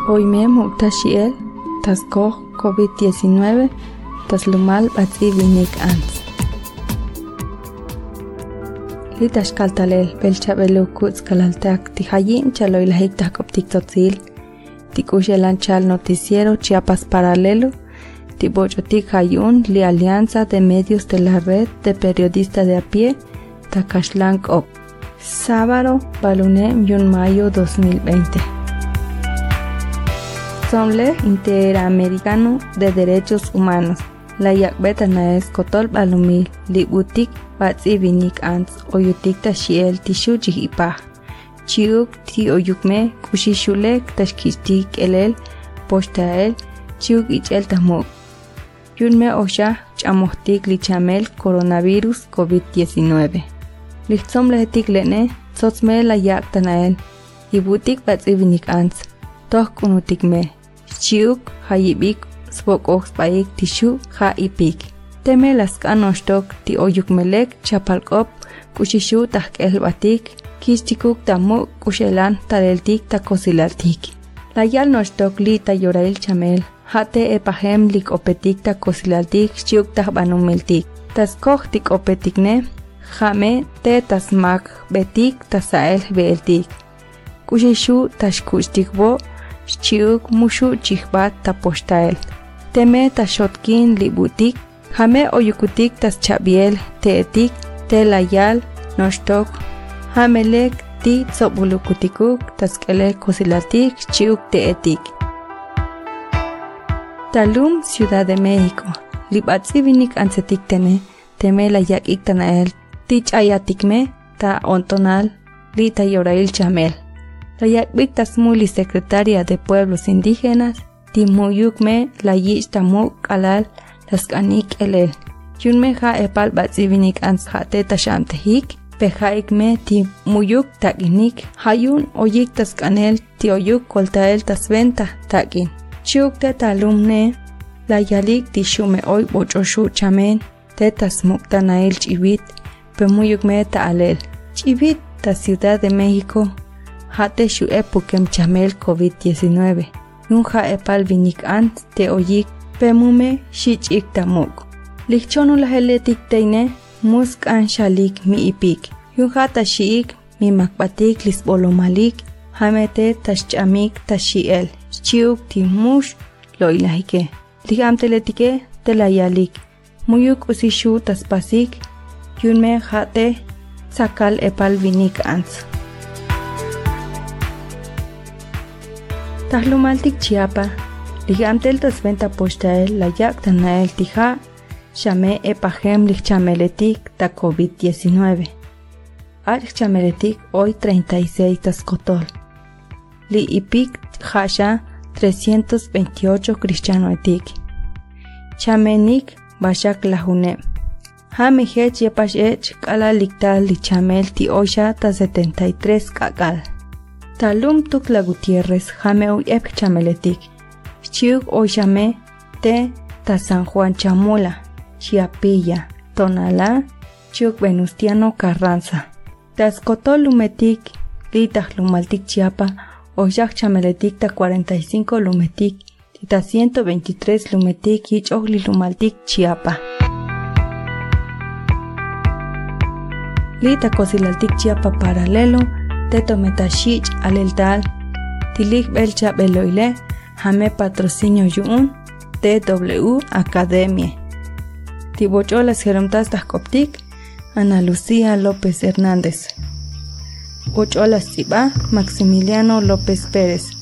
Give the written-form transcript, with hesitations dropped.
Hoy me muktashiel, taskoh COVID-19, taslumal batzi vinik ans. Litashkaltalel belchabelu kutzkalaltak tihayin chaloilahik takoptik totzil, tikushelan chal noticiero Chiapas Paralelo, tibochotik hayun li Alianza de Medios de la Red de Periodistas de a pie, takashlank op. Sábado, Balunem, Mayo 2020. Somle Interamericano de Derechos Humanos. La yakbeta na escotol balumil, libutik batzi vinik ans, oyutik tashiel tishu jihipah. Chiuk ti oyukme, kushishulek tashkistik elel, postael, chiuk ichel tamuk. Yunme osha, chamohtik lichamel coronavirus COVID-19. Lichsomle tiklene, tzotzme la yakta nael, libutik batzi vinik ans. Toh kunutikme, chiuk hayibik spokok spaik tishu ha ipik. Teme las kanostok ti oyukmelek chapalkop kushishu tahkel batik, kistikuk tamu kushelan taleltik takosilaltik. La yal nostok li tayorail chamel, hate epahem lik opetik takosilaltik chiuk tahbanumiltik. Taskok tik opetikne, jame te tasmak betik tasael beeltik. Kushishu tashkustikbo, chiuk mushu chihbat tapostael. Teme tashotkin libutik, jame oyukutik tas chabiel teetik, te layal, nostok, jamelek ti tzobulukutikuk taskele kosilatik chiuk teetik. Talum, Ciudad de México, libatzivinik ansetik teme layak iktanael, tich ayatikme, ta ontonal, li tayorail chamel. La yakbik tasmuli secretaria de Pueblos Indígenas, timuyukme la yish tamuk alal laskanik elel. Yunme ja epal batzivinik ans jate tashamtehik, pejaikme timuyuk takinik, hayun oyik taskanel ti oyuk koltael tasventa takin. Chiukte talumne, la yalik tishume oy bochoshu chamen, te tasmuk tanael chivit, pemuyukme taalel. Chivit ta Ciudad de México, hate shu epukem chamel COVID-19. Nunja epal vinik ant te oyik pemume shichik tamuk. Lichonu la heletik teine musk an shalik mi ipik. Yunja tashiik mi makbatik lisbolomalik hamete tashchamik tashiel. Chiuk timush lo ilahike. Ligam teletike telayalik. Muyuk usishu taspasik yunme hate sakal epal vinik ants. Tahlumaltik Chiapa, ligamtel tasventa postael la yak tanael tija, shame epahem lichameletik ta COVID-19. Al chameletik hoy 36 tascotol. Li ipik hasha 328 cristianoetik. Chamenik bashak lahune. Hame hech yepash ech kala liktal lichamel ti osha ta 73 kakal. Talum Tukla Gutiérrez, jame uy ep chameletik. Chiuk oyame te ta San Juan Chamula, Chiapilla, Tonalá, Chiuk Venustiano Carranza. Tascotol lumetik, litaj lumaltik Chiapa, oyak chameletik ta 45 lumetik, ta 123 lumetik y chogli lumaltik Chiapa. Lita cosilaltik Chiapa Paralelo, Teto metashich aleltal, tilik belcha beloile, jame patrocinio yun, TW Academia. Tibocholas jeromtas tascoptic, Ana Lucía López Hernández. Ocholas tiba, Maximiliano López Pérez.